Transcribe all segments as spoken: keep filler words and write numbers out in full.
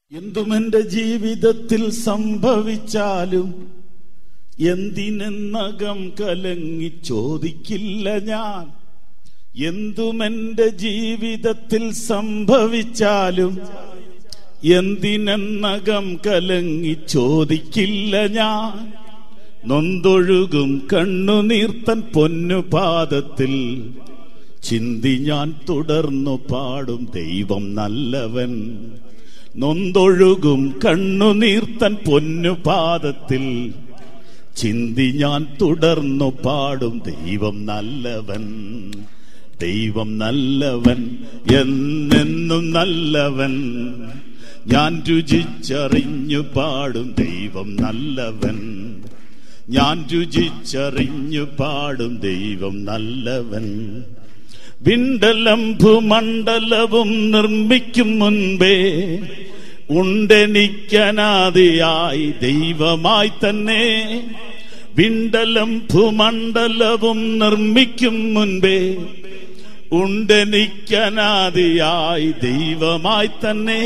എന്തുമെന്റെ ജീവിതത്തിൽ സംഭവിച്ചാലും എന്തിനെന്നകം കലങ്ങി ചോദിക്കില്ല ഞാൻ. എന്തുമെന്റെ ജീവിതത്തിൽ സംഭവിച്ചാലും എന്തിനെന്നകം കലങ്ങി ചോദിക്കില്ല ഞാൻ. നൊന്തൊഴുകും കണ്ണുനീർത്തൻ പൊന്നുപാദത്തിൽ ചിന്തി ഞാൻ തുടർന്നു പാടും ദൈവം നല്ലവൻ. നൊന്തൊഴുകും കണ്ണുനീർത്തൻ പൊന്നുപാദത്തിൽ ചിന്തി ഞാൻ തുടർന്നു പാടും ദൈവം നല്ലവൻ. ദൈവം നല്ലവൻ, എന്നെന്നും നല്ലവൻ. ഞാൻ രുചിച്ചറിഞ്ഞു പാടും ദൈവം നല്ലവൻ. ഞാൻ രുചിച്ചറിഞ്ഞു പാടും ദൈവം നല്ലവൻ. വിണ്ടലം ഭൂമണ്ഡലവും നിർമ്മിക്കും മുൻപേ ഉണ്ടെനിക്കനാദിയായി ദൈവമായി തന്നെ. വിണ്ടലം ഭൂമണ്ഡലവും നിർമ്മിക്കും മുൻപേ ഉണ്ടെനിക്കനാദിയായി ദൈവമായി തന്നെ.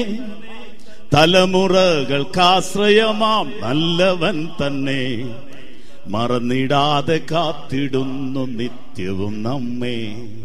തലമുറകൾക്കാശ്രയമാം നല്ലവൻ തന്നെ മറന്നിടാതെ കാത്തിടുന്നു നിത്യവും നമ്മെ.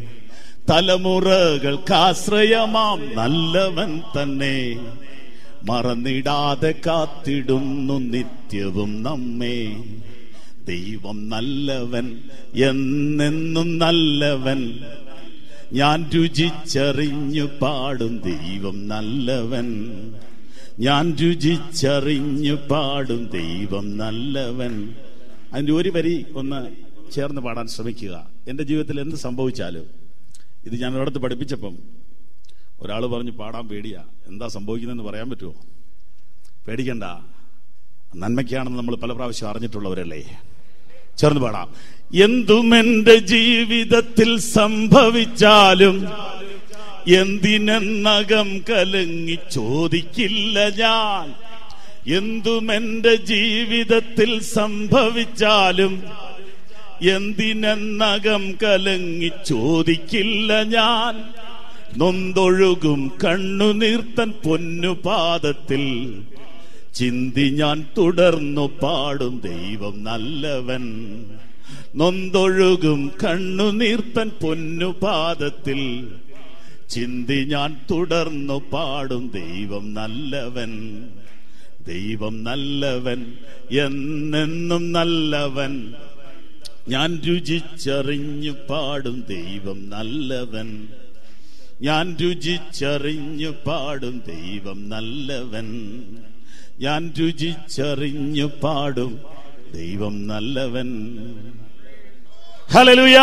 തലമുറകൾക്കാശ്രയമാം നല്ലവൻ തന്നെ മറന്നിടാതെ കാത്തിടുന്നു നിത്യവും നമ്മെ. ദൈവം നല്ലവൻ, എന്നെന്നും നല്ലവൻ. ഞാൻ രുചിച്ചറിഞ്ഞു പാടും ദൈവം നല്ലവൻ. ഞാൻ രുചിച്ചറിഞ്ഞു പാടും ദൈവം നല്ലവൻ. അതിൻ്റെ ഒരു വരി ഒന്ന് ചേർന്ന് പാടാൻ ശ്രമിക്കുക. എൻ്റെ ജീവിതത്തിൽ എന്ത് സംഭവിച്ചാലും, ഇത് ഞാൻ ഒരിടത്ത് പഠിപ്പിച്ചപ്പം ഒരാൾ പറഞ്ഞു പാടാൻ പേടിയാ. എന്താ സംഭവിക്കുന്നതെന്ന് പറയാൻ പറ്റുമോ? പേടിക്കണ്ട, നന്മയ്ക്കാണെന്ന് നമ്മൾ പല പ്രാവശ്യം അറിഞ്ഞിട്ടുള്ളവരല്ലേ. ചേർന്ന് പാടാം. എന്തുമെന്റെ ജീവിതത്തിൽ സംഭവിച്ചാലും എന്തിനെന്നകം കലങ്ങി ചോദിക്കില്ല ഞാൻ. എന്തുമെന്റെ ജീവിതത്തിൽ സംഭവിച്ചാലും എന്തിനെന്നകം കലങ്ങി ചോദിക്കില്ല ഞാൻ. നൊന്തൊഴുകും കണ്ണുനീർത്തൻ പൊന്നുപാദത്തിൽ ചിന്തി ഞാൻ തുടർന്നു പാടും ദൈവം നല്ലവൻ. നൊന്തൊഴുകും കണ്ണുനീർത്തൻ പൊന്നുപാദത്തിൽ ചിന്തി ഞാൻ തുടർന്നു പാടും ദൈവം നല്ലവൻ. ദൈവം നല്ലവൻ, എന്നെന്നും നല്ലവൻ. ഞാൻ രുചിച്ചറിഞ്ഞു പാടും ദൈവം നല്ലവൻ. ഞാൻ രുചിച്ചറിഞ്ഞു പാടും ദൈവം നല്ലവൻ. ഞാൻ രുചിച്ചറിഞ്ഞു പാടും ദൈവം നല്ലവൻ. ഹല്ലേലൂയ.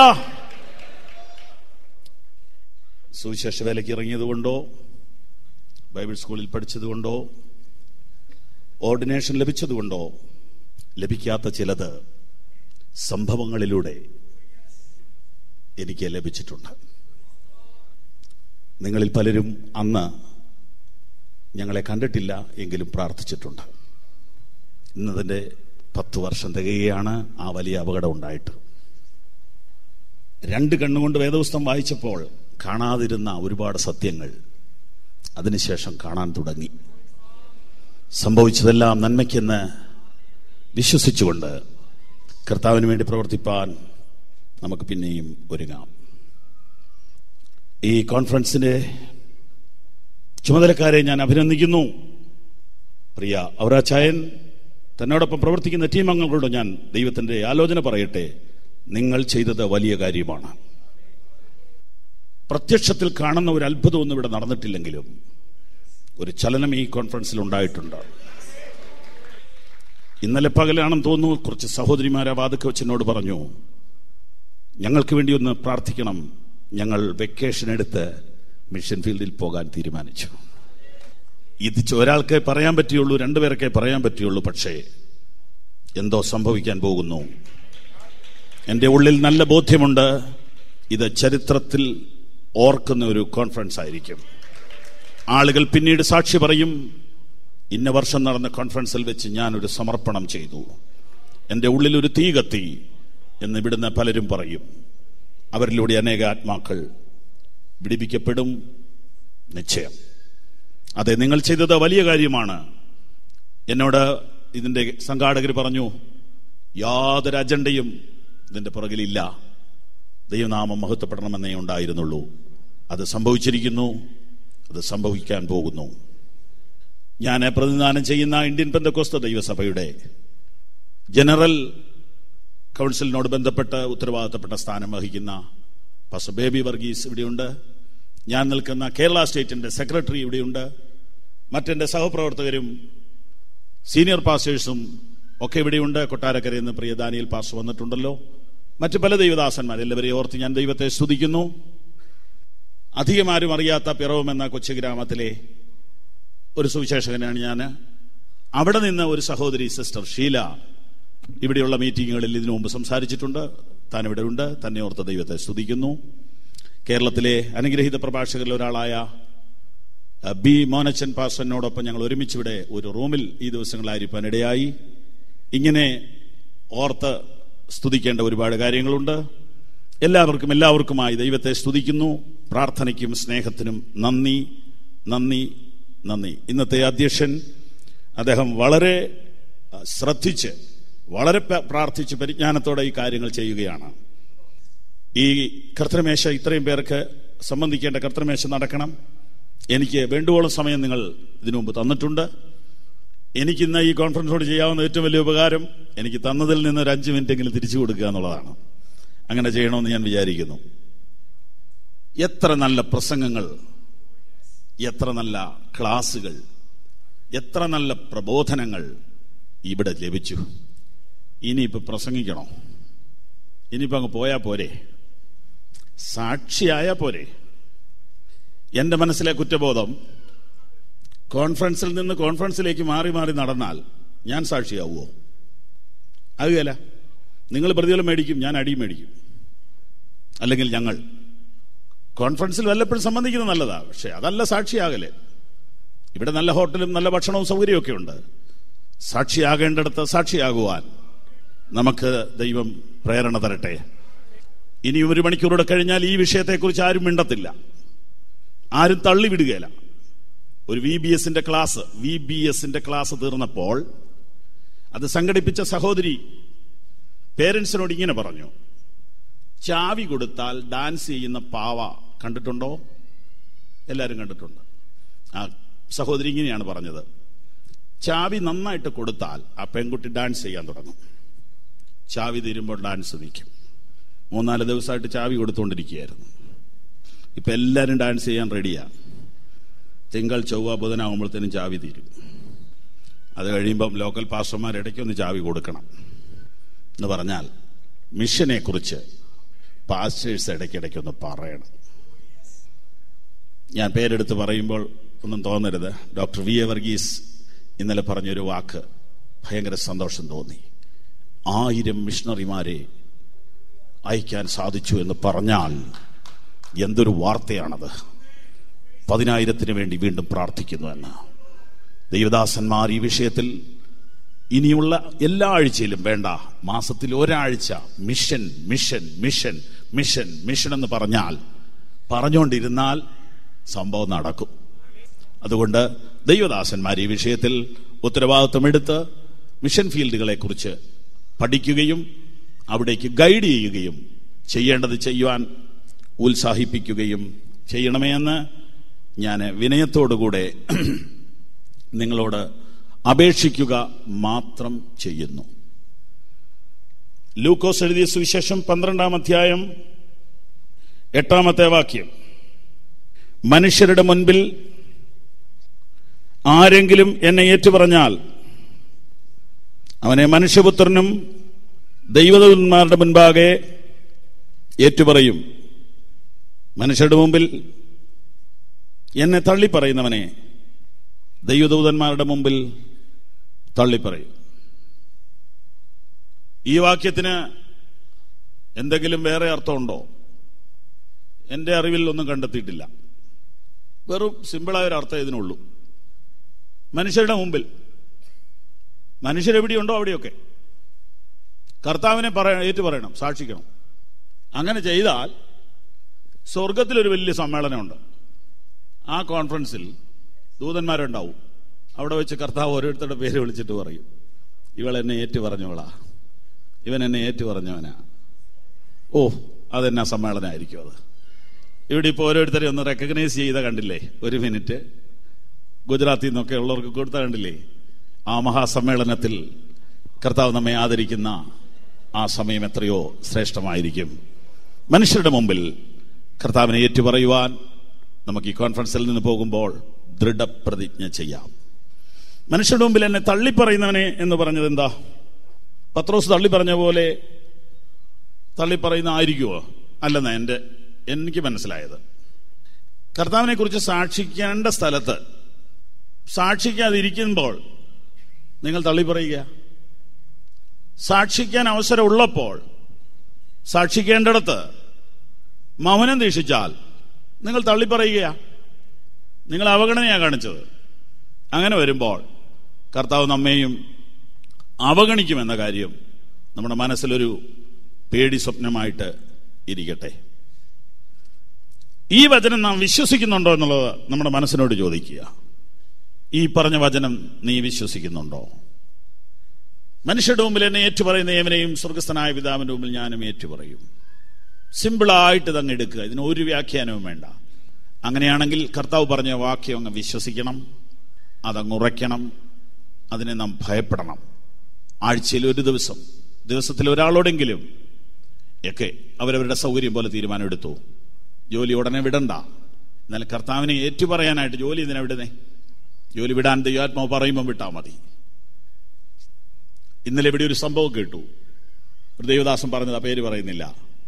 സുവിശേഷ വേലയ്ക്ക് ഇറങ്ങിയതുകൊണ്ടോ, ബൈബിൾ സ്കൂളിൽ പഠിച്ചതുകൊണ്ടോ, ഓർഡിനേഷൻ ലഭിച്ചതുകൊണ്ടോ ലഭിക്കാത്ത ചിലത് സംഭവങ്ങളിലൂടെ എനിക്ക് ലഭിച്ചിട്ടുണ്ട്. നിങ്ങളിൽ പലരും അന്ന് ഞങ്ങളെ കണ്ടിട്ടില്ല എങ്കിലും പ്രാർത്ഥിച്ചിട്ടുണ്ട്. ഇന്നതിൻ്റെ പത്ത് വർഷം തികയാണ് ആ വലിയ അപകടം ഉണ്ടായിട്ട്. രണ്ട് കണ്ണുകൊണ്ട് വേദപുസ്തകം വായിച്ചപ്പോൾ കാണാതിരുന്ന ഒരുപാട് സത്യങ്ങൾ അതിനുശേഷം കാണാൻ തുടങ്ങി. സംഭവിച്ചതെല്ലാം നന്മയ്ക്കെന്ന് വിശ്വസിച്ചുകൊണ്ട് കർത്താവിന് വേണ്ടി പ്രവർത്തിപ്പാൻ നമുക്ക് പിന്നെയും ഒരുങ്ങാം. ഈ കോൺഫറൻസിന്റെ ചുമതലക്കാരെ ഞാൻ അഭിനന്ദിക്കുന്നു. പ്രിയ ഔറാച്ചായൻ, തന്നോടൊപ്പം പ്രവർത്തിക്കുന്ന ടീം അംഗങ്ങളോട് ഞാൻ ദൈവത്തിന്റെ ആലോചന പറയട്ടെ. നിങ്ങൾ ചെയ്തത് വലിയ കാര്യമാണ്. പ്രത്യക്ഷത്തിൽ കാണുന്ന ഒരു അത്ഭുതമൊന്നും ഇവിടെ നടന്നിട്ടില്ലെങ്കിലും ഒരു ചലനം ഈ കോൺഫറൻസിൽ ഉണ്ടായിട്ടുണ്ട്. ഇന്നലെ പകലാണെന്ന് തോന്നുന്നു, കുറച്ച് സഹോദരിമാരെ വാതുക്കെ വെച്ച് എന്നോട് പറഞ്ഞു, ഞങ്ങൾക്ക് വേണ്ടി ഒന്ന് പ്രാർത്ഥിക്കണം. ഞങ്ങൾ വെക്കേഷൻ എടുത്ത് മിഷൻ ഫീൽഡിൽ പോകാൻ തീരുമാനിച്ചു. ഇത് ഒരാൾക്കേ പറയാൻ പറ്റുള്ളൂ, രണ്ടുപേർക്കേ പറയാൻ പറ്റുള്ളൂ. പക്ഷേ എന്തോ സംഭവിക്കാൻ പോകുന്നു. എൻ്റെ ഉള്ളിൽ നല്ല ബോധ്യമുണ്ട്, ഇത് ചരിത്രത്തിൽ ഓർക്കുന്ന ഒരു കോൺഫറൻസ് ആയിരിക്കും. ആളുകൾ പിന്നീട് സാക്ഷി പറയും, ഇന്ന വർഷം നടന്ന കോൺഫറൻസിൽ വെച്ച് ഞാനൊരു സമർപ്പണം ചെയ്തു, എൻ്റെ ഉള്ളിൽ ഒരു തീ കത്തി എന്ന് ഇവിടുന്ന് പലരും പറയും. അവരിലൂടെ അനേക ആത്മാക്കൾ വിടിപ്പിക്കപ്പെടും നിശ്ചയം. അതെ, നിങ്ങൾ ചെയ്തത് വലിയ കാര്യമാണ്. എന്നോട് ഇതിൻ്റെ സംഘാടകർ പറഞ്ഞു, യാതൊരു അജണ്ടയും ഇതിൻ്റെ പുറകിലില്ല, ദൈവനാമം മഹത്വപ്പെടണമെന്നേ ഉണ്ടായിരുന്നുള്ളൂ. അത് സംഭവിച്ചിരിക്കുന്നു, അത് സംഭവിക്കാൻ പോകുന്നു. ഞാൻ പ്രതിനിധാനം ചെയ്യുന്ന ഇന്ത്യൻ പെന്തക്കോസ്ത ദൈവസഭയുടെ ജനറൽ കൗൺസിലിനോട് ബന്ധപ്പെട്ട് ഉത്തരവാദിത്തപ്പെട്ട സ്ഥാനം വഹിക്കുന്ന പാസ്റ്റർ ബേബി വർഗീസ് ഇവിടെയുണ്ട്. ഞാൻ നിൽക്കുന്ന കേരള സ്റ്റേറ്റിന്റെ സെക്രട്ടറി ഇവിടെയുണ്ട്. മറ്റെൻ്റെ സഹപ്രവർത്തകരും സീനിയർ പാസ്റ്റേഴ്സും ഒക്കെ ഇവിടെയുണ്ട്. കൊട്ടാരക്കരയിൽ നിന്ന് പ്രിയ ദാനിയേൽ പാസ്റ്റർ വന്നിട്ടുണ്ടല്ലോ. മറ്റു പല ദൈവദാസന്മാർ, എല്ലാവരെയും ഓർത്ത് ഞാൻ ദൈവത്തെ സ്തുതിക്കുന്നു. അധികം ആരും അറിയാത്ത പിറവം എന്ന കൊച്ചു ഗ്രാമത്തിലെ ഒരു സുവിശേഷകനാണ് ഞാൻ. അവിടെ നിന്ന് ഒരു സഹോദരി സിസ്റ്റർ ഷീല ഇവിടെയുള്ള മീറ്റിങ്ങുകളിൽ ഇതിനു മുമ്പ് സംസാരിച്ചിട്ടുണ്ട്. താൻ ഇവിടെ ഉണ്ട്. തന്നെ ഓർത്ത ദൈവത്തെ സ്തുതിക്കുന്നു. കേരളത്തിലെ അനുഗ്രഹീത പ്രഭാഷകരിൽ ഒരാളായ ബി മോനച്ചൻ പാസ്റ്ററിനോടൊപ്പം ഞങ്ങൾ ഒരുമിച്ചിവിടെ ഒരു റൂമിൽ ഈ ദിവസങ്ങളായിരിക്കാൻ ഇടയായി. ഇങ്ങനെ ഓർത്ത് സ്തുതിക്കേണ്ട ഒരുപാട് കാര്യങ്ങളുണ്ട്. എല്ലാവർക്കും എല്ലാവർക്കുമായി ദൈവത്തെ സ്തുതിക്കുന്നു. പ്രാർത്ഥനയ്ക്കും സ്നേഹത്തിനും നന്ദി നന്ദി നന്ദി. ഇന്നത്തെ അധ്യക്ഷൻ അദ്ദേഹം വളരെ ശ്രദ്ധിച്ച് വളരെ പ്രാർത്ഥിച്ച് പരിജ്ഞാനത്തോടെ ഈ കാര്യങ്ങൾ ചെയ്യുകയാണ്. ഈ കർത്തൃമേശ ഇത്രയും പേർക്ക് സംബന്ധിക്കേണ്ട കർത്തൃമേശ നടക്കണം. എനിക്ക് വേണ്ടുവോളം സമയം നിങ്ങൾ ഇതിനു മുമ്പ് തന്നിട്ടുണ്ട്. എനിക്കിന്ന് ഈ കോൺഫറൻസോട് ചെയ്യാവുന്ന ഏറ്റവും വലിയ ഉപകാരം എനിക്ക് തന്നതിൽ നിന്ന് ഒരു അഞ്ച് മിനിറ്റെങ്കിലും തിരിച്ചു കൊടുക്കുക എന്നുള്ളതാണ്. അങ്ങനെ ചെയ്യണമെന്ന് ഞാൻ വിചാരിക്കുന്നു. എത്ര നല്ല പ്രസംഗങ്ങൾ, എത്ര നല്ല ക്ലാസുകൾ, എത്ര നല്ല പ്രബോധനങ്ങൾ ഇവിടെ ലഭിച്ചു. ഇനിയിപ്പോൾ പ്രസംഗിക്കണോ? ഇനിയിപ്പോൾ അങ്ങ് പോയാൽ പോരെ? സാക്ഷിയായാൽ പോരെ? എൻ്റെ മനസ്സിലെ കുറ്റബോധം കോൺഫറൻസിൽ നിന്ന് കോൺഫറൻസിലേക്ക് മാറി മാറി നടന്നാൽ ഞാൻ സാക്ഷിയാവുമോ? ആകുകയില്ല. നിങ്ങൾ പ്രതിഫലം മേടിക്കും, ഞാൻ അടിയും മേടിക്കും. അല്ലെങ്കിൽ ഞങ്ങൾ കോൺഫറൻസിൽ വല്ലപ്പോഴും സംബന്ധിക്കുന്നത് നല്ലതാ, പക്ഷെ അതല്ല സാക്ഷിയാകല്. ഇവിടെ നല്ല ഹോട്ടലും നല്ല ഭക്ഷണവും സൗകര്യമൊക്കെ ഉണ്ട്. സാക്ഷിയാകേണ്ടടുത്ത് സാക്ഷിയാകുവാൻ നമുക്ക് ദൈവം പ്രേരണ തരട്ടെ. ഇനി ഒരു മണിക്കൂറൂടെ കഴിഞ്ഞാൽ ഈ വിഷയത്തെക്കുറിച്ച് ആരും മിണ്ടത്തില്ല, ആരും തള്ളിവിടുകയില്ല. ഒരു വി ബി എസിന്റെ ക്ലാസ് വി ബി എസിന്റെ ക്ലാസ് തീർന്നപ്പോൾ അത് സംഘടിപ്പിച്ച സഹോദരി പേരൻസിനോട് ഇങ്ങനെ പറഞ്ഞു, ചാവി കൊടുത്താൽ ഡാൻസ് ചെയ്യുന്ന പാവ കണ്ടിട്ടുണ്ടോ? എല്ലാവരും കണ്ടിട്ടുണ്ട്. ആ സഹോദരി ഇങ്ങനെയാണ് പറഞ്ഞത്, ചാവി നന്നായിട്ട് കൊടുത്താൽ ആ പെൺകുട്ടി ഡാൻസ് ചെയ്യാൻ തുടങ്ങും. ചാവി തീരുമ്പോൾ ഡാൻസ് നിൽക്കും. മൂന്നാല് ദിവസമായിട്ട് ചാവി കൊടുത്തുകൊണ്ടിരിക്കുകയായിരുന്നു. ഇപ്പം എല്ലാവരും ഡാൻസ് ചെയ്യാൻ റെഡിയാ. തിങ്കൾ ചൊവ്വ ബുധനാകുമ്പോഴത്തേനും ചാവി തീരും. അത് കഴിയുമ്പം ലോക്കൽ പാസ്റ്റർമാർ ഇടയ്ക്കൊന്ന് ചാവി കൊടുക്കണം എന്ന് പറഞ്ഞാൽ മിഷനെ കുറിച്ച് പാസ്റ്റേഴ്സ് ഇടയ്ക്കിടയ്ക്കൊന്ന് പറയണം. ഞാൻ പേരെടുത്ത് പറയുമ്പോൾ ഒന്നും തോന്നരുത്. ഡോക്ടർ വി എ വർഗീസ് ഇന്നലെ പറഞ്ഞൊരു വാക്ക് ഭയങ്കര സന്തോഷം തോന്നി. ആയിരം മിഷണറിമാരെ അയക്കാൻ സാധിച്ചു എന്ന് പറഞ്ഞാൽ എന്തൊരു വാർത്തയാണത്. പതിനായിരത്തിന് വേണ്ടി വീണ്ടും പ്രാർത്ഥിക്കുന്നു എന്ന്. ദൈവദാസന്മാർ ഈ വിഷയത്തിൽ ഇനിയുള്ള എല്ലാ ആഴ്ചയിലും വേണ്ട, മാസത്തിൽ ഒരാഴ്ച mission mission mission mission mission എന്ന് പറഞ്ഞാൽ പറഞ്ഞുകൊണ്ടിരുന്നാൽ സംഭവം നടക്കും. അതുകൊണ്ട് ദൈവദാസന്മാർ ഈ വിഷയത്തിൽ ഉത്തരവാദിത്വമെടുത്ത് മിഷൻ ഫീൽഡുകളെ കുറിച്ച് പഠിക്കുകയും അവിടേക്ക് ഗൈഡ് ചെയ്യുകയും ചെയ്യേണ്ടത് ചെയ്യുവാൻ ഉത്സാഹിപ്പിക്കുകയും ചെയ്യണമേ എന്ന് ഞാൻ വിനയത്തോടുകൂടെ നിങ്ങളോട് അപേക്ഷിക്കുക മാത്രം ചെയ്യുന്നു. ലൂക്കോസ് എഴുതിയ സുവിശേഷം പന്ത്രണ്ടാം അധ്യായം എട്ടാമത്തെ വാക്യം, മനുഷ്യരുടെ മുൻപിൽ ആരെങ്കിലും എന്നെ ഏറ്റുപറഞ്ഞാൽ അവനെ മനുഷ്യപുത്രനും ദൈവദൂതന്മാരുടെ മുൻപാകെ ഏറ്റുപറയും. മനുഷ്യരുടെ മുമ്പിൽ എന്നെ തള്ളിപ്പറയുന്നവനെ ദൈവദൂതന്മാരുടെ മുമ്പിൽ തള്ളിപ്പറയും. ഈ വാക്യത്തിന് എന്തെങ്കിലും വേറെ അർത്ഥമുണ്ടോ? എൻ്റെ അറിവിൽ ഒന്നും കണ്ടെത്തിയിട്ടില്ല. വെറും സിമ്പിളായ ഒരു അർത്ഥം ഇതിനുള്ളൂ. മനുഷ്യരുടെ മുമ്പിൽ, മനുഷ്യരെവിടെയുണ്ടോ അവിടെയൊക്കെ കർത്താവിനെ പറയണം, ഏറ്റു പറയണം, സാക്ഷിക്കണം. അങ്ങനെ ചെയ്താൽ സ്വർഗത്തിലൊരു വലിയ സമ്മേളനമുണ്ട്. ആ കോൺഫറൻസിൽ ദൂതന്മാരുണ്ടാവും. അവിടെ വെച്ച് കർത്താവ് ഓരോരുത്തരുടെ പേര് വിളിച്ചിട്ട് പറയും, ഇവൾ എന്നെ ഏറ്റു പറഞ്ഞോളാ, ഇവൻ എന്നെ ഏറ്റു പറഞ്ഞവനാ. ഓ, അതെന്നാ സമ്മേളനമായിരിക്കും അത്. ഇവിടെ ഇപ്പോൾ ഓരോരുത്തരെയും ഒന്ന് റെക്കഗ്നൈസ് ചെയ്ത കണ്ടില്ലേ? ഒരു മിനിറ്റ് ഗുജറാത്തിൽ നിന്നൊക്കെ ഉള്ളവർക്ക് കൊടുത്ത കണ്ടില്ലേ? ആ മഹാസമ്മേളനത്തിൽ കർത്താവ് നമ്മെ ആദരിക്കുന്ന ആ സമയം എത്രയോ ശ്രേഷ്ഠമായിരിക്കും. മനുഷ്യരുടെ മുമ്പിൽ കർത്താവിനെ ഏറ്റുപറയുവാൻ നമുക്ക് ഈ കോൺഫറൻസിൽ നിന്ന് പോകുമ്പോൾ ദൃഢപ്രതിജ്ഞ ചെയ്യാം. മനുഷ്യരുടെ മുമ്പിൽ എന്നെ തള്ളിപ്പറയുന്നവനെ എന്ന് പറഞ്ഞത് എന്താ? പത്രോസ് തള്ളിപ്പറഞ്ഞ പോലെ തള്ളിപ്പറയുന്ന ആയിരിക്കുമോ? അല്ലെന്നാ എൻ്റെ എനിക്ക് മനസ്സിലായത്. കർത്താവിനെ കുറിച്ച് സാക്ഷിക്കേണ്ട സ്ഥലത്ത് സാക്ഷിക്കാതിരിക്കുമ്പോൾ നിങ്ങൾ തള്ളിപ്പറയുക. സാക്ഷിക്കാൻ അവസരമുള്ളപ്പോൾ സാക്ഷിക്കേണ്ടിടത്ത് മൗനം ദീക്ഷിച്ചാൽ നിങ്ങൾ തള്ളിപ്പറയുക. നിങ്ങൾ അവഗണനയാണ് കാണിച്ചത്. അങ്ങനെ വരുമ്പോൾ കർത്താവ് നമ്മെയും അവഗണിക്കുമെന്ന കാര്യം നമ്മുടെ മനസ്സിലൊരു പേടി സ്വപ്നമായിട്ട് ഇരിക്കട്ടെ. ഈ വചനം നാം വിശ്വസിക്കുന്നുണ്ടോ എന്നുള്ളത് നമ്മുടെ മനസ്സിനോട് ചോദിക്കുക. ഈ പറഞ്ഞ വചനം നീ വിശ്വസിക്കുന്നുണ്ടോ? മനുഷ്യരുടെ മുമ്പിൽ എന്നെ ഏറ്റുപറയുന്ന ഏവനെയും സ്വർഗസ്ഥനായ പിതാവിന്റെ മുമ്പിൽ ഞാനും ഏറ്റുപറയും. സിമ്പിളായിട്ട് ഇതങ്ങ് എടുക്കുക, ഇതിന് ഒരു വ്യാഖ്യാനവും വേണ്ട. അങ്ങനെയാണെങ്കിൽ കർത്താവ് പറഞ്ഞ വാക്യം അങ്ങ് വിശ്വസിക്കണം, അതങ്ങ് ഉറയ്ക്കണം, അതിനെ നാം ഭയപ്പെടണം. ആഴ്ചയിൽ ഒരു ദിവസം, ദിവസത്തിൽ ഒരാളോടെങ്കിലും ഒക്കെ അവരവരുടെ സൗകര്യം പോലെ തീരുമാനം എടുത്തു. ജോലി ഉടനെ വിടണ്ട. എന്നാലും കർത്താവിനെ ഏറ്റുപറയാനായിട്ട് ജോലി എന്തിനാ വിടുന്നേ? ജോലി വിടാൻ ദൈവാത്മാവ് പറയുമ്പോൾ വിട്ടാൽ മതി. ഇന്നലെ ഇവിടെ ഒരു സംഭവം കേട്ടു. ഒരു ദൈവദാസൻ പറഞ്ഞത്, ആ പേര് പറയുന്നില്ല.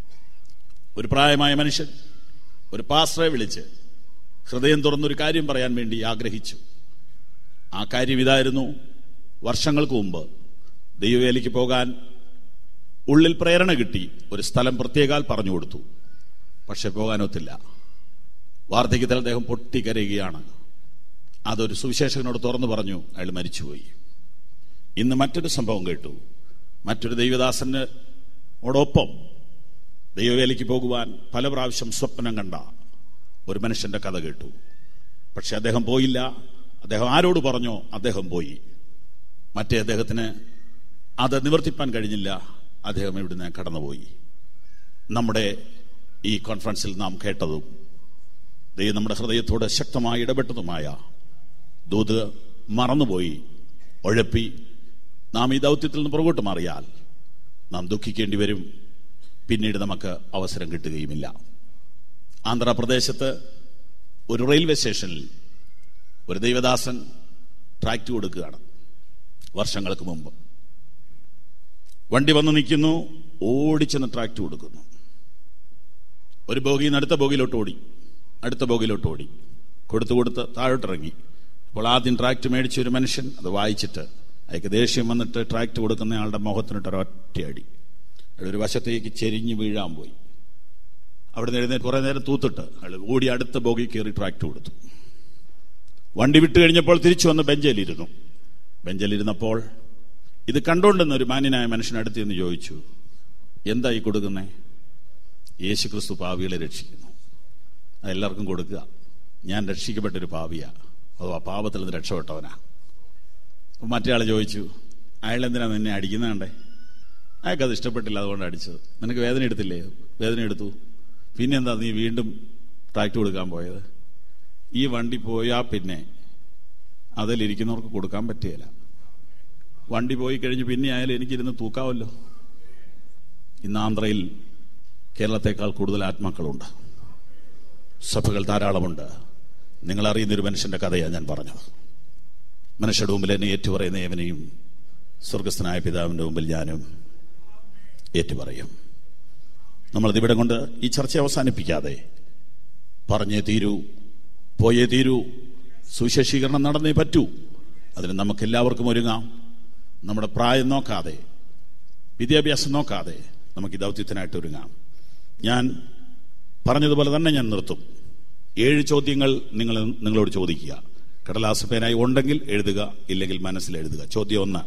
ഒരു പ്രായമായ മനുഷ്യൻ ഒരു പാസ്റ്ററെ വിളിച്ച് ഹൃദയം തുറന്നൊരു കാര്യം പറയാൻ വേണ്ടി ആഗ്രഹിച്ചു. ആ കാര്യം ഇതായിരുന്നു: വർഷങ്ങൾക്ക് മുമ്പ് ദൈവവേലയ്ക്ക് പോകാൻ ഉള്ളിൽ പ്രേരണ കിട്ടി. ഒരു സ്ഥലം പ്രത്യേകാൽ പറഞ്ഞു കൊടുത്തു. പക്ഷെ പോകാനൊത്തില്ല. വാർദ്ധക്യത്തിൽ അദ്ദേഹം പൊട്ടിക്കരയുകയാണ്. അതൊരു സുവിശേഷകനോട് തുറന്നു പറഞ്ഞു. അയാൾ മരിച്ചുപോയി. ഇന്ന് മറ്റൊരു സംഭവം കേട്ടു. മറ്റൊരു ദൈവദാസനോടൊപ്പം ദൈവവേലയ്ക്ക് പോകുവാൻ പല പ്രാവശ്യം സ്വപ്നം കണ്ട ഒരു മനുഷ്യന്റെ കഥ കേട്ടു. പക്ഷെ അദ്ദേഹം പോയില്ല. അദ്ദേഹം ആരോട് പറഞ്ഞോ അദ്ദേഹം പോയി. മറ്റേ അദ്ദേഹത്തിന് അത് നിവർത്തിപ്പാൻ കഴിഞ്ഞില്ല. അദ്ദേഹം ഇവിടുന്ന് കടന്നുപോയി. നമ്മുടെ ഈ കോൺഫറൻസിൽ നാം കേട്ടതും ദൈവം നമ്മുടെ ഹൃദയത്തോട് ശക്തമായി ഇടപെട്ടതുമായ ദൂത് മറന്നുപോയി, ഉഴപ്പി നാം ഈ ദൗത്യത്തിൽ നിന്ന് പുറകോട്ട് മാറിയാൽ നാം ദുഃഖിക്കേണ്ടി വരും. പിന്നീട് നമുക്ക് അവസരം കിട്ടുകയുമില്ല. ആന്ധ്രാപ്രദേശത്ത് ഒരു റെയിൽവേ സ്റ്റേഷനിൽ ഒരു ദൈവദാസൻ ട്രാക്ട് കൊടുക്കുകയാണ്. വർഷങ്ങൾക്ക് മുമ്പ് വണ്ടി വന്ന് നിൽക്കുന്നു. ഓടിച്ചെന്ന് ട്രാക്ട് കൊടുക്കുന്നു. ഒരു ബോഗിയിൽ നിന്ന് അടുത്ത ബോഗിയിലോട്ട് ഓടി, അടുത്ത ബോഗിയിലോട്ട് ഓടി, കൊടുത്തു കൊടുത്ത് താഴോട്ടിറങ്ങി. അപ്പോൾ ആദ്യം ട്രാക്ട് മേടിച്ച ഒരു മനുഷ്യൻ അത് വായിച്ചിട്ട് അയാൾക്ക് ദേഷ്യം വന്നിട്ട് ട്രാക്ട് കൊടുക്കുന്ന ആളുടെ മുഖത്തിനിട്ട് ഒരൊറ്റയടി. അയാൾ ഒരു വശത്തേക്ക് ചെരിഞ്ഞ് വീഴാൻ പോയി. അവിടെ നിന്ന് എഴുന്നേറ്റ് കുറെ നേരം തൂത്തിട്ട് അയാൾ ഓടി അടുത്ത ബോഗി കയറി ട്രാക്ട് കൊടുത്തു. വണ്ടി വിട്ട് കഴിഞ്ഞപ്പോൾ തിരിച്ചു വന്ന് ബെഞ്ചിലിരുന്നു. ബെഞ്ചിലിരുന്നപ്പോൾ ഇത് കണ്ടുകൊണ്ടെന്ന് ഒരു മാന്യനായ മനുഷ്യനടുത്ത് എന്ന് ചോദിച്ചു, എന്താ ഈ കൊടുക്കുന്നേ? യേശു ക്രിസ്തു പാപികളെ രക്ഷിക്കുന്നു, അതെല്ലാവർക്കും കൊടുക്കുക. ഞാൻ രക്ഷിക്കപ്പെട്ടൊരു പാപിയാ, അതോ ആ പാപത്തിൽ നിന്ന് രക്ഷപ്പെട്ടവനാ. അപ്പം മറ്റേ ആൾ ചോദിച്ചു, അയാൾ എന്തിനാ നിന്നെ അടിക്കുന്നതണ്ടേ? അയാൾക്കത് ഇഷ്ടപ്പെട്ടില്ല, അതുകൊണ്ട് അടിച്ചത്. നിനക്ക് വേദന എടുത്തില്ലേ? വേദന എടുത്തു. പിന്നെന്താ നീ വീണ്ടും ട്രാക്ട് കൊടുക്കാൻ പോയത്? ഈ വണ്ടി പോയാൽ പിന്നെ അതിലിരിക്കുന്നവർക്ക് കൊടുക്കാൻ പറ്റുകയില്ല. വണ്ടി പോയി കഴിഞ്ഞ് പിന്നെ ആയാലും എനിക്കിരുന്ന് തൂക്കാമല്ലോ. ഇന്ന് ആന്ധ്രയിൽ കേരളത്തെക്കാൾ കൂടുതൽ ആത്മാക്കളുണ്ട്, സഭകൾ ധാരാളമുണ്ട്. നിങ്ങൾ അറിയുന്നൊരു മനുഷ്യന്റെ കഥയാണ് ഞാൻ പറഞ്ഞത്. മനുഷ്യരുടെ മുമ്പിൽ എന്നെ ഏറ്റുപറയുന്ന ഏവനെയും സ്വർഗസ്ഥനായ പിതാവിന്റെ മുമ്പിൽ ഞാനും ഏറ്റുപറയും. നമ്മളതിവിടെ കൊണ്ട് ഈ ചർച്ച അവസാനിപ്പിക്കാതെ പറഞ്ഞേ തീരൂ, പോയേ തീരൂ. സുവിശേഷീകരണം നടന്നേ പറ്റൂ. അതിന് നമുക്ക് എല്ലാവർക്കും ഒരുങ്ങാം. നമ്മുടെ പ്രായം നോക്കാതെ, വിദ്യാഭ്യാസം നോക്കാതെ നമുക്ക് ഈ ദൗത്യത്തിനായിട്ട് ഒരുങ്ങാം. ഞാൻ പറഞ്ഞതുപോലെ തന്നെ ഞാൻ നിർത്തും. ഏഴ് ചോദ്യങ്ങൾ നിങ്ങൾ നിങ്ങളോട് ചോദിക്കുക. കടലാസ് പേനായി ഉണ്ടെങ്കിൽ എഴുതുക, ഇല്ലെങ്കിൽ മനസ്സിൽ എഴുതുക. ചോദ്യം ഒന്ന്: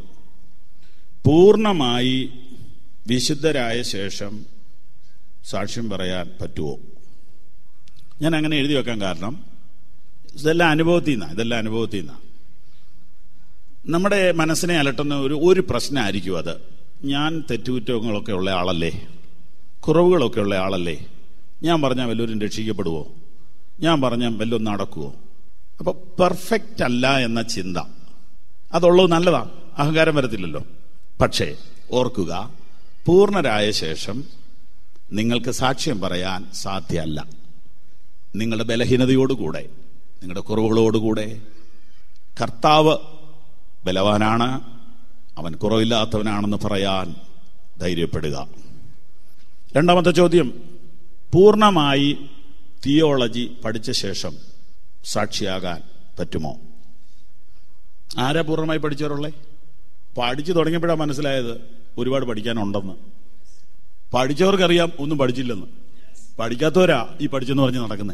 പൂർണ്ണമായി വിശുദ്ധരായ ശേഷം സാക്ഷ്യം പറയാൻ പറ്റുമോ? ഞാൻ അങ്ങനെ എഴുതി വെക്കാൻ കാരണം ഇതെല്ലാം അനുഭവത്തിൽ നിന്നാണ് ഇതെല്ലാം അനുഭവത്തിൽ നിന്നാണ് നമ്മുടെ മനസ്സിനെ അലട്ടുന്ന ഒരു ഒരു പ്രശ്നമായിരിക്കും അത്. ഞാൻ തെറ്റുകുറ്റങ്ങളൊക്കെ ഉള്ള ആളല്ലേ, കുറവുകളൊക്കെ ഉള്ള ആളല്ലേ, ഞാൻ പറഞ്ഞാൽ വല്ലവരും രക്ഷിക്കപ്പെടുവോ, ഞാൻ പറഞ്ഞാൽ വല്ലതും നടക്കുവോ? അപ്പൊ പെർഫെക്റ്റ് അല്ല എന്ന ചിന്ത അതുള്ളത് നല്ലതാ, അഹങ്കാരം വരത്തില്ലല്ലോ. പക്ഷേ ഓർക്കുക, പൂർണ്ണരായ ശേഷം നിങ്ങൾക്ക് സാക്ഷ്യം പറയാൻ സാധ്യമല്ല. നിങ്ങളുടെ ബലഹീനതയോടുകൂടെ, നിങ്ങളുടെ കുറവുകളോടുകൂടെ കർത്താവ് ബലവാനാണ്, അവൻ കുറവില്ലാത്തവനാണെന്ന് പറയാൻ ധൈര്യപ്പെടുക. രണ്ടാമത്തെ ചോദ്യം, പൂർണ്ണമായി തിയോളജി പഠിച്ച ശേഷം സാക്ഷിയാകാൻ പറ്റുമോ? ആരാ പൂർണ്ണമായി പഠിച്ചവരുള്ളേ? പഠിച്ചു തുടങ്ങിയപ്പോഴാണ് മനസ്സിലായത് ഒരുപാട് പഠിക്കാനുണ്ടെന്ന്. പഠിച്ചവർക്കറിയാം ഒന്നും പഠിച്ചില്ലെന്ന്. പഠിക്കാത്തവരാ ഈ പഠിച്ചെന്ന് പറഞ്ഞ് നടക്കുന്നത്.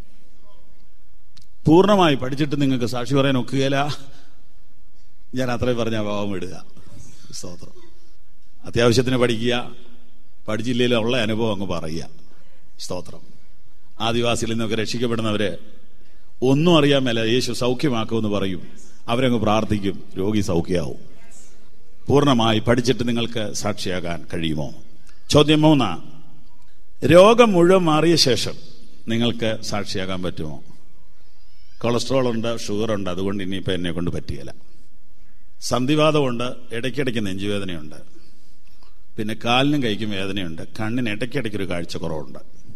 പൂർണ്ണമായി പഠിച്ചിട്ട് നിങ്ങൾക്ക് സാക്ഷി പറയാൻ ഒക്കുകയില്ല. ഞാൻ അത്രയും പറഞ്ഞ ഭാവം വിടുക. സ്തോത്രം. അത്യാവശ്യത്തിന് പഠിക്കുക, പഠിച്ചില്ലെങ്കിൽ ഉള്ള അനുഭവം അങ്ങ് പറയുക. സ്തോത്രം. ആദിവാസികളിൽ നിന്നൊക്കെ രക്ഷിക്കപ്പെടുന്നവര് ഒന്നും അറിയാൻ മേല യേശു സൗഖ്യമാക്കുമെന്ന് പറയും, അവരങ്ങ് പ്രാർത്ഥിക്കും, രോഗി സൗഖ്യമാവും. പൂർണ്ണമായി പഠിച്ചിട്ട് നിങ്ങൾക്ക് സാക്ഷിയാകാൻ കഴിയുമോ? ചോദ്യം മൂന്ന്, രോഗം മുഴുവൻ മാറിയ ശേഷം നിങ്ങൾക്ക് സാക്ഷിയാകാൻ പറ്റുമോ? കൊളസ്ട്രോൾ ഉണ്ട്, ഷുഗർ ഉണ്ട്, അതുകൊണ്ട് ഇനിയിപ്പോൾ എന്നെ കൊണ്ട് പറ്റുകയില്ല. സന്ധിവാതമുണ്ട്, ഇടയ്ക്കിടയ്ക്ക് നെഞ്ചുവേദനയുണ്ട്, പിന്നെ കാലിനും കൈക്കും വേദനയുണ്ട്, കണ്ണിന് ഇടയ്ക്കിടയ്ക്കൊരു കാഴ്ചക്കുറവുണ്ട്.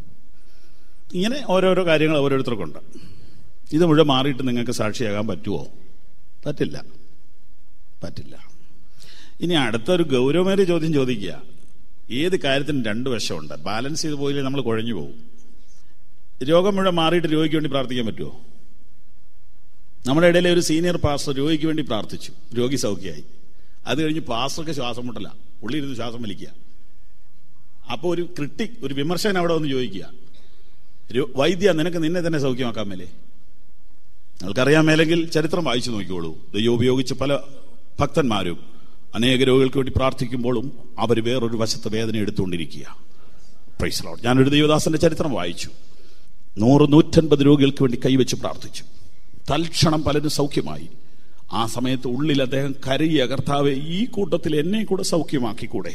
ഇങ്ങനെ ഓരോരോ കാര്യങ്ങൾ ഓരോരുത്തർക്കുണ്ട്. ഇത് മുഴുവൻ മാറിയിട്ട് നിങ്ങൾക്ക് സാക്ഷിയാകാൻ പറ്റുമോ? പറ്റില്ല, പറ്റില്ല. ഇനി അടുത്തൊരു ഗൗരവമേറിയ ചോദ്യം ചോദിക്കുക. ഏത് കാര്യത്തിനും രണ്ട് വശമുണ്ട്. ബാലൻസ് ചെയ്ത് പോയില്ലേ നമ്മൾ കുഴഞ്ഞു പോകും. രോഗം മുഴുവൻ മാറിയിട്ട് രോഗിക്ക് വേണ്ടി പ്രാർത്ഥിക്കാൻ പറ്റുമോ? നമ്മുടെ ഇടയിലെ ഒരു സീനിയർ പാസ്റ്റർ രോഗിക്ക് വേണ്ടി പ്രാർത്ഥിച്ചു, രോഗി സൗഖ്യമായി. അത് കഴിഞ്ഞ് പാസ്റ്റർക്ക് ശ്വാസം മുട്ടല, ഉള്ളിരുന്ന് ശ്വാസം വലിക്കുക. അപ്പോൾ ഒരു ക്രിട്ടിക്, ഒരു വിമർശകൻ അവിടെ വന്ന് ചോദിക്കുക, വൈദ്യ നിനക്ക് നിന്നെ തന്നെ സൗഖ്യമാക്കാൻ മേലേ? നിങ്ങൾക്കറിയാൻ മേലെങ്കിൽ ചരിത്രം വായിച്ചു നോക്കിക്കോളൂ. ദൈവം ഉപയോഗിച്ച് പല ഭക്തന്മാരും അനേക രോഗികൾക്ക് വേണ്ടി പ്രാർത്ഥിക്കുമ്പോഴും അവർ വേറൊരു വശത്ത് വേദന എടുത്തുകൊണ്ടിരിക്കുക. Praise the Lord. ഞാനൊരു ദൈവദാസന്റെ ചരിത്രം വായിച്ചു. നൂറ് നൂറ്റൻപത് രോഗികൾക്ക് വേണ്ടി കൈവച്ച് പ്രാർത്ഥിച്ചു. തൽക്ഷണം പലരും സൗഖ്യമായി. ആ സമയത്ത് ഉള്ളിൽ അദ്ദേഹം കരയിയ, കർത്താവേ, ഈ കൂട്ടത്തിൽ എന്നെ കൂടെ സൗഖ്യമാക്കിക്കൂടെ,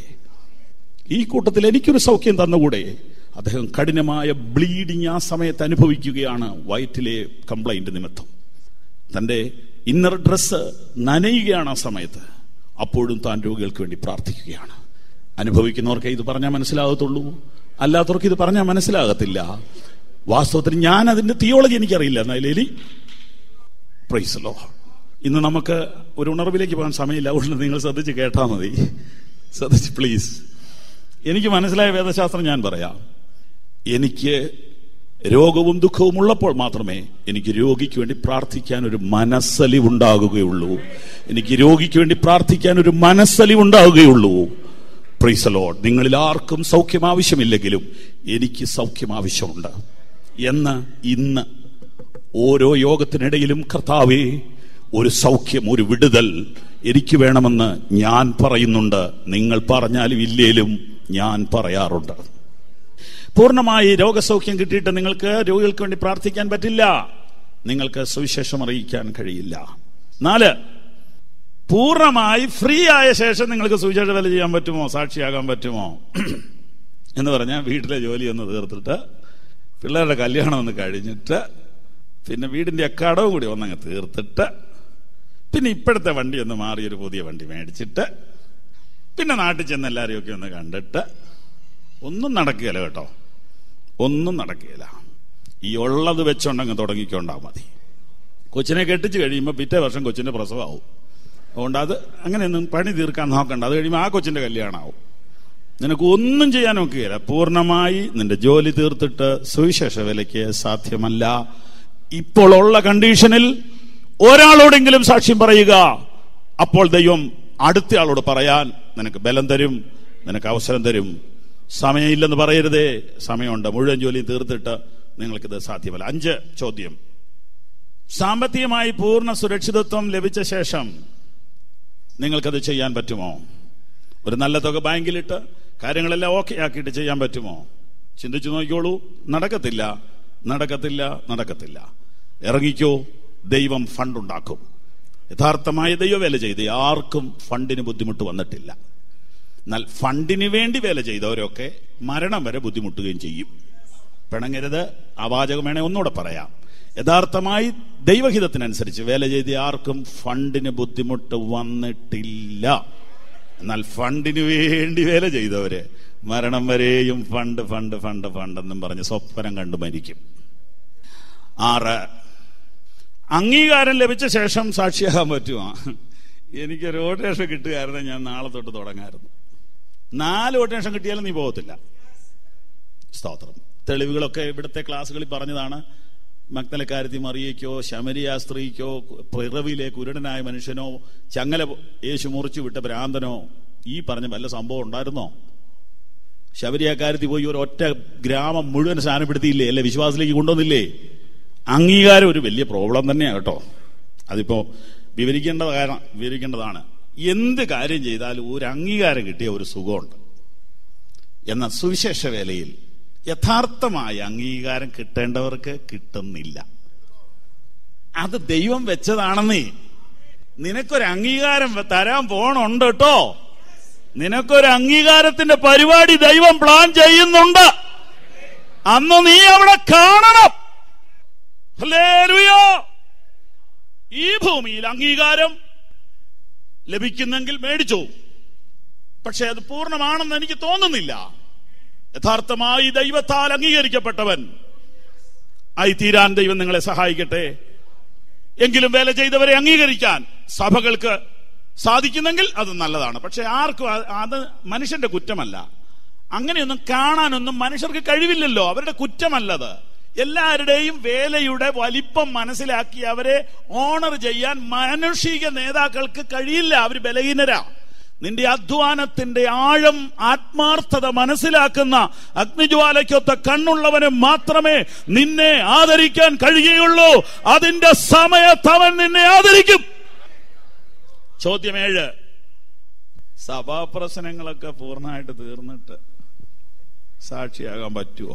ഈ കൂട്ടത്തിൽ എനിക്കൊരു സൗഖ്യം തന്നുകൂടെ? അദ്ദേഹം കഠിനമായ ബ്ലീഡിങ് ആ സമയത്ത് അനുഭവിക്കുകയാണ്, വയറ്റിലെ കംപ്ലൈന്റ് നിമിത്തം. തന്റെ ഇന്നർ ഡ്രസ്സ് നനയുകയാണ് ആ സമയത്ത്. അപ്പോഴും താൻ രോഗികൾക്ക് വേണ്ടി പ്രാർത്ഥിക്കുകയാണ്. അനുഭവിക്കുന്നവർക്ക് ഇത് പറഞ്ഞാൽ മനസ്സിലാകത്തുള്ളൂ, അല്ലാത്തവർക്ക് ഇത് പറഞ്ഞാൽ മനസ്സിലാകത്തില്ല. വാസ്തവത്തിൽ ഞാൻ അതിന്റെ തിയോളജി എനിക്കറിയില്ല. എന്നാലും പ്രൈസ് ദി ലോർഡ്. ഇന്ന് നമുക്ക് ഒരു ഉണർവിലേക്ക് പോകാൻ സമയമില്ല, അതുകൊണ്ട് നിങ്ങൾ ശ്രദ്ധിച്ച് കേട്ടാൽ മതി. ശ്രദ്ധിച്ച് പ്ലീസ്. എനിക്ക് മനസ്സിലായ വേദശാസ്ത്രം ഞാൻ പറയാം. എനിക്ക് രോഗവും ദുഃഖവും ഉള്ളപ്പോൾ മാത്രമേ എനിക്ക് രോഗിക്ക് വേണ്ടി പ്രാർത്ഥിക്കാൻ ഒരു മനസ്സലിവുണ്ടാകുകയുള്ളൂ. എനിക്ക് രോഗിക്ക് വേണ്ടി പ്രാർത്ഥിക്കാൻ ഒരു മനസ്സലിവുണ്ടാകുകയുള്ളൂ. Praise the Lord. നിങ്ങളിൽ ആർക്കും സൗഖ്യം ആവശ്യമില്ലെങ്കിലും എനിക്ക് സൗഖ്യം ആവശ്യമുണ്ട് എന്ന് ഇന്ന് ഓരോ യോഗത്തിനിടയിലും കർത്താവേ, ഒരു സൗഖ്യം, ഒരു വിടുതൽ എനിക്ക് വേണമെന്ന് ഞാൻ പറയുന്നുണ്ട്. നിങ്ങൾ പറഞ്ഞാലും ഇല്ലേലും ഞാൻ പറയാറുണ്ട്. പൂർണ്ണമായി രോഗസൗഖ്യം കിട്ടിയിട്ട് നിങ്ങൾക്ക് രോഗികൾക്ക് വേണ്ടി പ്രാർത്ഥിക്കാൻ പറ്റില്ല, നിങ്ങൾക്ക് സുവിശേഷം അറിയിക്കാൻ കഴിയില്ല. നാല്, പൂർണ്ണമായി ഫ്രീ ആയ ശേഷം നിങ്ങൾക്ക് സുവിശേഷ വേല ചെയ്യാൻ പറ്റുമോ, സാക്ഷിയാകാൻ പറ്റുമോ എന്ന് പറഞ്ഞാൽ വീട്ടിലെ ജോലി ഒന്ന് തീർത്തിട്ട്, പിള്ളേരുടെ കല്യാണം ഒന്ന് കഴിഞ്ഞിട്ട്, പിന്നെ വീടിന്റെ അക്കാടവും കൂടി ഒന്നങ്ങ് തീർത്തിട്ട്, പിന്നെ ഇപ്പോഴത്തെ വണ്ടി ഒന്ന് മാറി ഒരു പുതിയ വണ്ടി മേടിച്ചിട്ട്, പിന്നെ നാട്ടിൽ ചെന്ന് എല്ലാവരെയൊക്കെ ഒന്ന് കണ്ടിട്ട്, ഒന്നും നടക്കുകയില്ല കേട്ടോ, ഒന്നും നടക്കുകയില്ല. ഈ ഉള്ളത് വെച്ചോണ്ടങ്ങ് തുടങ്ങിക്കൊണ്ടാ മതി. കൊച്ചിനെ കെട്ടിച്ച് കഴിയുമ്പോൾ പിറ്റേ വർഷം കൊച്ചിന്റെ പ്രസവമാവും. അതുകൊണ്ട് അത് അങ്ങനെയൊന്നും പണി തീർക്കാൻ നോക്കണ്ട. അത് കഴിയുമ്പോൾ ആ കൊച്ചിന്റെ കല്യാണമാവും. നിനക്ക് ഒന്നും ചെയ്യാൻ നോക്കുകയില്ല. പൂർണ്ണമായി നിന്റെ ജോലി തീർത്തിട്ട് സുവിശേഷ വേലയ്ക്ക് സാധ്യമല്ല. ഇപ്പോൾ ഉള്ള കണ്ടീഷനിൽ ഒരാളോടെങ്കിലും സാക്ഷ്യം പറയുക. അപ്പോൾ ദൈവം അടുത്ത ആളോട് പറയാൻ നിനക്ക് ബലം തരും, നിനക്ക് അവസരം തരും. സമയമില്ലെന്ന് പറയരുതേ, സമയമുണ്ട്. മുഴുവൻ ജോലി തീർത്തിട്ട് നിങ്ങൾക്കിത് സാധ്യമല്ല. അഞ്ച് ചോദ്യം, സാമ്പത്തികമായി പൂർണ്ണ സുരക്ഷിതത്വം ലഭിച്ച ശേഷം നിങ്ങൾക്കത് ചെയ്യാൻ പറ്റുമോ? ഒരു നല്ല തുക ബാങ്കിലിട്ട് കാര്യങ്ങളെല്ലാം ഓക്കെ ആക്കിയിട്ട് ചെയ്യാൻ പറ്റുമോ? ചിന്തിച്ചു നോക്കിക്കോളൂ. നടക്കത്തില്ല, നടക്കത്തില്ല, നടക്കത്തില്ല. ഇറങ്ങിക്കോ, ദൈവം ഫണ്ട് ഉണ്ടാക്കും. യഥാർത്ഥമായ ദൈവവേല ചെയ്ത് ആർക്കും ഫണ്ടിന് ബുദ്ധിമുട്ട് വന്നിട്ടില്ല. എന്നാൽ ഫണ്ടിന് വേണ്ടി വേല ചെയ്തവരൊക്കെ മരണം വരെ ബുദ്ധിമുട്ടുകയും ചെയ്യും. പിണങ്ങരുത്. ആ വാചകം വേണേ ഒന്നുകൂടെ പറയാം. യഥാർത്ഥമായി ദൈവഹിതത്തിനനുസരിച്ച് വേല ചെയ്ത് ആർക്കും ഫണ്ടിന് ബുദ്ധിമുട്ട് വന്നിട്ടില്ല. എന്നാൽ ഫണ്ടിന് വേണ്ടി വേല ചെയ്തവര് മരണം വരെയും ഫണ്ട് ഫണ്ട് ഫണ്ട് ഫണ്ടെന്നും പറഞ്ഞ് സ്വപ്നം കണ്ടു മരിക്കും. ആറ്, അംഗീകാരം ലഭിച്ച ശേഷം സാക്ഷിയാകാൻ പറ്റുമോ? എനിക്ക് റോട്ടേഷൻ കിട്ടുകയായിരുന്നു, ഞാൻ നാളെ തൊട്ട് തുടങ്ങായിരുന്നു. നാല് റോട്ടേഷൻ കിട്ടിയാലും നീ പോകത്തില്ല. സ്തോത്രം. തെളിവുകളൊക്കെ ഇവിടുത്തെ ക്ലാസ്സുകളിൽ പറഞ്ഞതാണ്. മഗ്ദലക്കാരത്തി മറിയയ്ക്കോ ശമരിയ സ്ത്രീക്കോ പിറവിയിലെ കുരുടനായ മനുഷ്യനോ ചങ്ങല യേശു മുറിച്ചു വിട്ട ഭ്രാന്തനോ ഈ പറഞ്ഞ വല്ല സംഭവം ഉണ്ടായിരുന്നോ? ശബരിയാക്കാരത്തി പോയി ഒരു ഒറ്റ ഗ്രാമം മുഴുവൻ സ്ഥാനപ്പെടുത്തിയില്ലേ? അല്ലെ വിശ്വാസത്തിലേക്ക് കൊണ്ടുവന്നില്ലേ? അംഗീകാരം ഒരു വലിയ പ്രോബ്ലം തന്നെയാണ് കേട്ടോ. അതിപ്പോ വിവരിക്കേണ്ട കാരണം വിവരിക്കേണ്ടതാണ്. എന്ത് കാര്യം ചെയ്താലും ഒരു അംഗീകാരം കിട്ടിയ ഒരു സുഖമുണ്ട്. എന്നാൽ സുവിശേഷ വേലയിൽ യഥാർത്ഥമായ അംഗീകാരം കിട്ടേണ്ടവർക്ക് കിട്ടുന്നില്ല. അത് ദൈവം വെച്ചതാണെന്നേ. നിനക്കൊരു അംഗീകാരം തരാൻ പോണുണ്ട് കേട്ടോ. നിനക്കൊരു അംഗീകാരത്തിന്റെ പരിപാടി ദൈവം പ്ലാൻ ചെയ്യുന്നുണ്ട്. അന്ന് നീ അവിടെ കാണണം. ഹല്ലേലൂയ. ഈ ഭൂമിയിൽ അംഗീകാരം ലഭിക്കുന്നെങ്കിൽ മേടിച്ചു. പക്ഷെ അത് പൂർണ്ണമാണെന്ന് എനിക്ക് തോന്നുന്നില്ല. യഥാർത്ഥമായി ദൈവത്താൽ അംഗീകരിക്കപ്പെട്ടവൻ ആയി തീരാൻ ദൈവം നിങ്ങളെ സഹായിക്കട്ടെ. എങ്കിലും വേല ചെയ്തവരെ അംഗീകരിക്കാൻ സഭകൾക്ക് സാധിക്കുന്നെങ്കിൽ അത് നല്ലതാണ്. പക്ഷെ ആർക്കും അത് മനുഷ്യന്റെ കുറ്റമല്ല. അങ്ങനെയൊന്നും കാണാനൊന്നും മനുഷ്യർക്ക് കഴിവില്ലല്ലോ. അവരുടെ കുറ്റമല്ലത്. എല്ലാവരുടെയും വേലയുടെ വലിപ്പം മനസ്സിലാക്കി അവരെ ഓണർ ചെയ്യാൻ മാനുഷിക നേതാക്കൾക്ക് കഴിയില്ല. അവർ ബലഹീനരാ. നിന്റെ അധ്വാനത്തിന്റെ ആഴം, ആത്മാർത്ഥത മനസ്സിലാക്കുന്ന അഗ്നിജ്വാലയ്ക്കൊത്ത കണ്ണുള്ളവന് മാത്രമേ നിന്നെ ആദരിക്കാൻ കഴിയുകയുള്ളൂ. അതിന്റെ സമയത്ത് അവൻ നിന്നെ ആദരിക്കും. ചോദ്യം ഏഴ്, സഭാപ്രശ്നങ്ങളൊക്കെ പൂർണ്ണമായിട്ട് തീർന്നിട്ട് സാക്ഷിയാകാൻ പറ്റുമോ?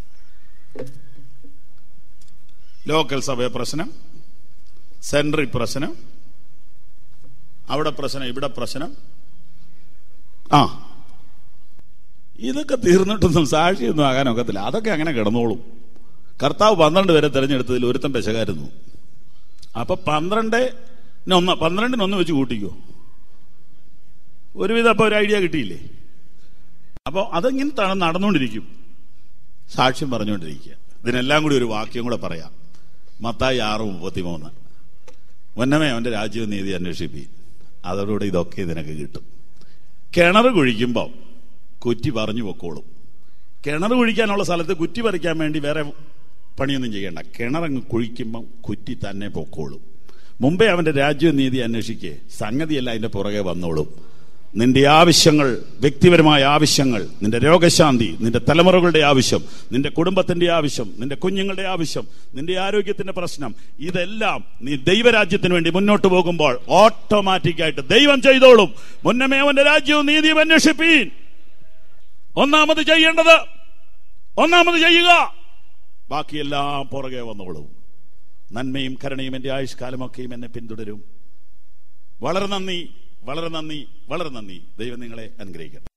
ലോക്കൽ സഭ പ്രശ്നം, സെൻട്രൽ പ്രശ്നം, അവിടെ പ്രശ്നം, ഇവിടെ പ്രശ്നം, ആ ഇതൊക്കെ തീർന്നിട്ടൊന്നും സാക്ഷിയൊന്നും ആകാൻ ഒക്കത്തില്ല. അതൊക്കെ അങ്ങനെ കിടന്നോളും. കർത്താവ് പന്ത്രണ്ട് പേരെ തെരഞ്ഞെടുത്തതിൽ ഒരുത്തൻ പെശകായിരുന്നു. അപ്പൊ പന്ത്രണ്ടിനൊന്ന് പന്ത്രണ്ടിനൊന്ന് വെച്ച് കൂട്ടിക്കോ. ഒരുവിധം അപ്പൊ ഒരു ഐഡിയ കിട്ടിയില്ലേ? അപ്പൊ അതിങ്ങനെ തണ നടന്നുകൊണ്ടിരിക്കും, സാക്ഷ്യം പറഞ്ഞുകൊണ്ടിരിക്കുക. ഇതിനെല്ലാം കൂടി ഒരു വാക്യം കൂടെ പറയാം. മത്തായി ആറ് മുപ്പത്തിമൂന്ന്, മുന്നമേ അവന്റെ രാജ്യവും നീതി അന്വേഷിപ്പി, അതോടുകൂടി ഇതൊക്കെ നിനക്ക് കിട്ടും. കിണർ കുഴിക്കുമ്പോൾ കുറ്റി പറഞ്ഞു പൊക്കോളും. കിണർ കുഴിക്കാനുള്ള സ്ഥലത്ത് കുറ്റി പറിക്കാൻ വേണ്ടി വേറെ പണിയൊന്നും ചെയ്യണ്ട. കിണറങ്ങ് കുഴിക്കുമ്പം കുറ്റി തന്നെ പൊക്കോളും. മുമ്പേ അവന്റെ രാജ്യവും നീതി അന്വേഷിക്കേ, സംഗതിയല്ല അതിന്റെ പുറകെ വന്നോളും. നിന്റെ ആവശ്യങ്ങൾ, വ്യക്തിപരമായ ആവശ്യങ്ങൾ, നിന്റെ രോഗശാന്തി, നിന്റെ തലമുറകളുടെ ആവശ്യം, നിന്റെ കുടുംബത്തിന്റെ ആവശ്യം, നിന്റെ കുഞ്ഞുങ്ങളുടെ ആവശ്യം, നിന്റെ ആരോഗ്യത്തിന്റെ പ്രശ്നം, ഇതെല്ലാം നീ ദൈവരാജ്യത്തിന് വേണ്ടി മുന്നോട്ട് പോകുമ്പോൾ ഓട്ടോമാറ്റിക്കായിട്ട് ദൈവം ചെയ്തോളും. മുന്നമേ അവന്റെ രാജ്യവും നീതിയും അന്വേഷിപ്പീൻ. ഒന്നാമത് ചെയ്യേണ്ടത് ഒന്നാമത് ചെയ്യുക, ബാക്കിയെല്ലാം പുറകെ വന്നോളും. നന്മയും കരുണയും എന്റെ ആയുഷ്കാലമൊക്കെയും എന്നെ പിന്തുടരും. വളരെ നന്ദി, വളരെ നന്ദി, വളരെ നന്ദി. ദൈവം നിങ്ങളെ അനുഗ്രഹിക്കട്ടെ.